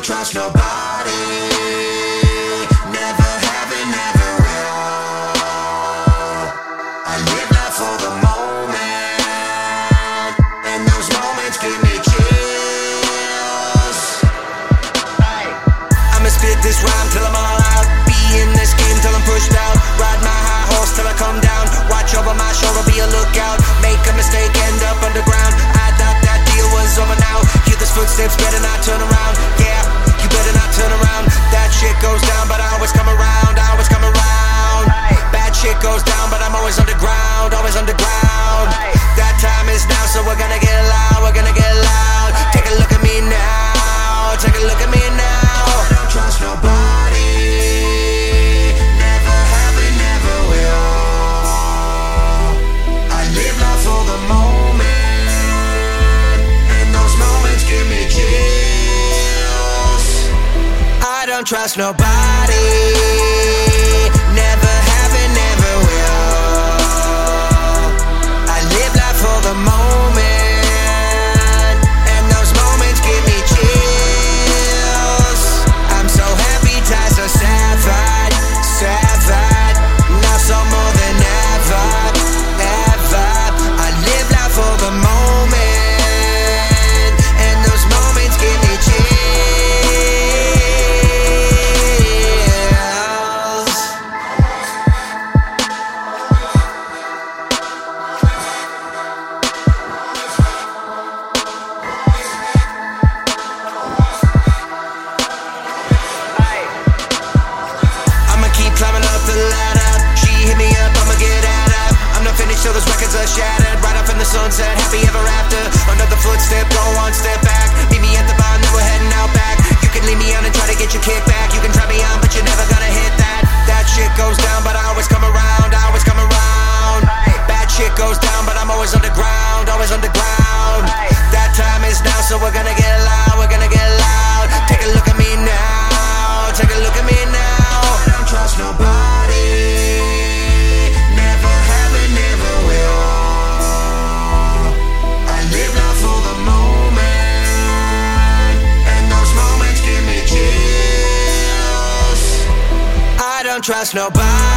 don't trust nobody. Never have and never will. I live life for the moment, and those moments give me chills. I'ma spit this rhyme till I'm all out. Be in this game till I'm pushed out. Ride my high horse till I come down. Watch over my shoulder, be a lookout. Make a mistake, end up underground. I thought that deal was over now. Hear those footsteps, better not turn around. Yeah, you better not turn around. That shit goes down, but I always come around. I always come around. Bad shit goes down, but I'm always underground. Always underground. That time is now, so we're gonna get loud. We're gonna get loud. Take a look at me now. Take a look at me now. I don't trust nobody. Never have and never will. I live life for the moment, and those moments give me chills. I don't trust nobody. Never have and never will. I live life for the moment, and those moments give me chills. I'm so happy, tied so sad, sad. Now so more than ever, ever. I live life for the moment, and those moments give me chills. I'ma keep climbing up the ladder. She hit me up, I'ma get at her. I'm not finished till those records are shattered. Right off in the sunset, happy ever after. Another footstep, go one step back. Meet me at the bar, then we're heading out back. You can leave me out and try to get your kick back. You can try me on, but you're never gonna hit that. That shit goes down, but I always come around. I always come around. Bad shit goes down, but I'm always underground. Always underground. That time is now, so we're gonna get loud. We're gonna get loud. Take a look at me now. Take a look at me now. I don't trust nobody. Never have and never will. I live life for the moment, and those moments give me chills. I don't trust nobody.